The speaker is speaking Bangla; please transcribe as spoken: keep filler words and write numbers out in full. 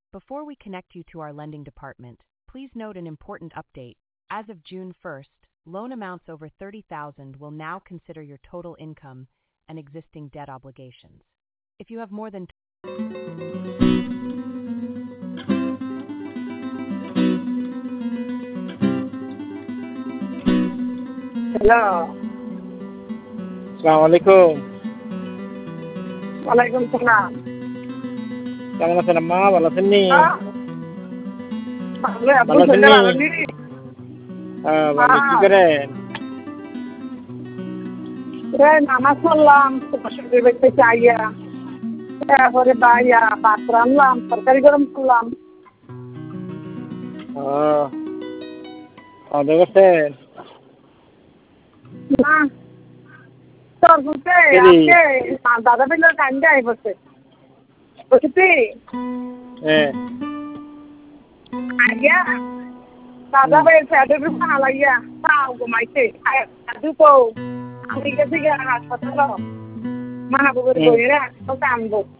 Before we connect you to our lending department, please note an important update. As of June first, loan amounts over thirty thousand will now consider your total income and existing debt obligations. If you have more than hello, আসসালামু আলাইকুম। ওয়ালাইকুম সালাম। কেমন আছেন আম্মা? ভালো আছেন নি? হ্যাঁ, ভালো আব্বু ভালো আছেন শরীরটা নি? ভালো নি? হ্যাঁ, ভালো। কি হ্যাঁ। করেন? এই নামাজ পড়লাম, তোমার সঙ্গে দেখতে চাইয়া। তারপরে বাইয়া ভাত রান্নলাম, তরকারি গরম করলাম। ও, খাওয়া দাওয়া করছেন? না, তোর বুঝতে কেডি? আজকে দাদা বিলের কান্দে আই বসে। বুঝছি? হ্যাঁ। আইয়া দাদা ভাইয়ের প্যাডের উপর হালাইয়া তাও ঘুমাইছে। দাদু কও আমি গেছি গিয়া হাসপাতাল মাহাবুবের বইয়েরা হাসপাতাল আনবো।